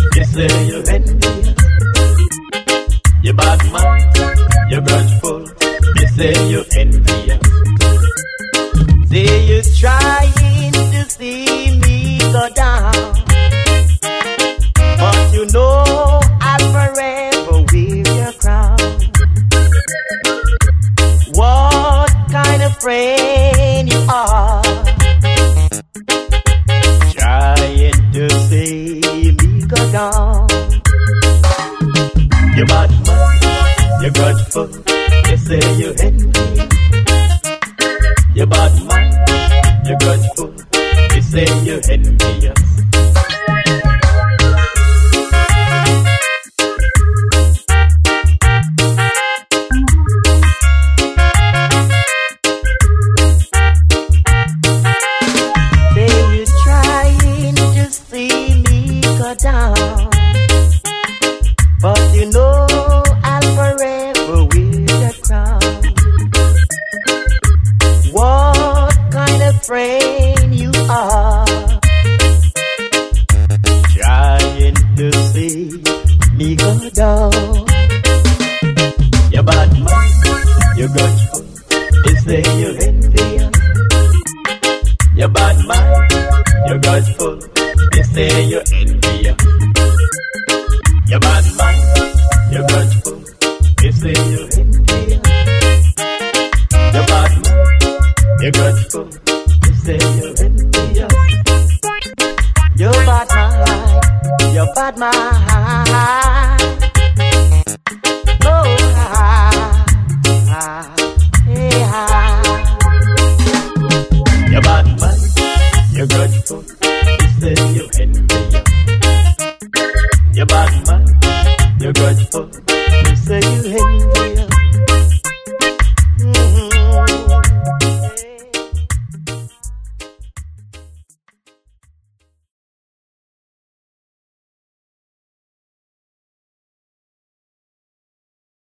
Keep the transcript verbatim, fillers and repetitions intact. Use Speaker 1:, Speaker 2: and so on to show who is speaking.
Speaker 1: You say you're envious. You bad man, you're grudgeful. You say you're envious. Say you're trying to see me go down, but you know I'll forever wear your crown. What kind of friend you are, trying to see me go down. You bad man, you're grudgeful. You say you're envious. You bad man, you're grudgeful. You say you're envious. Say you're trying to see me go down, but you know I'll forever wear the crown. What kind of friend you are, trying to see me go down. You bad man, you're grudgeful. You say you're envious. You bad man, you're grudgeful. You say you're envious. You bad man, you're grudgeful. You say you're envious. You bad man, you're grudgeful. You say you're envious. You bad man, you bad man. Oh, ah, ah, hey, ah. You bad man, you're grudgeful. You say you're envious. You bad man, you're grudgeful.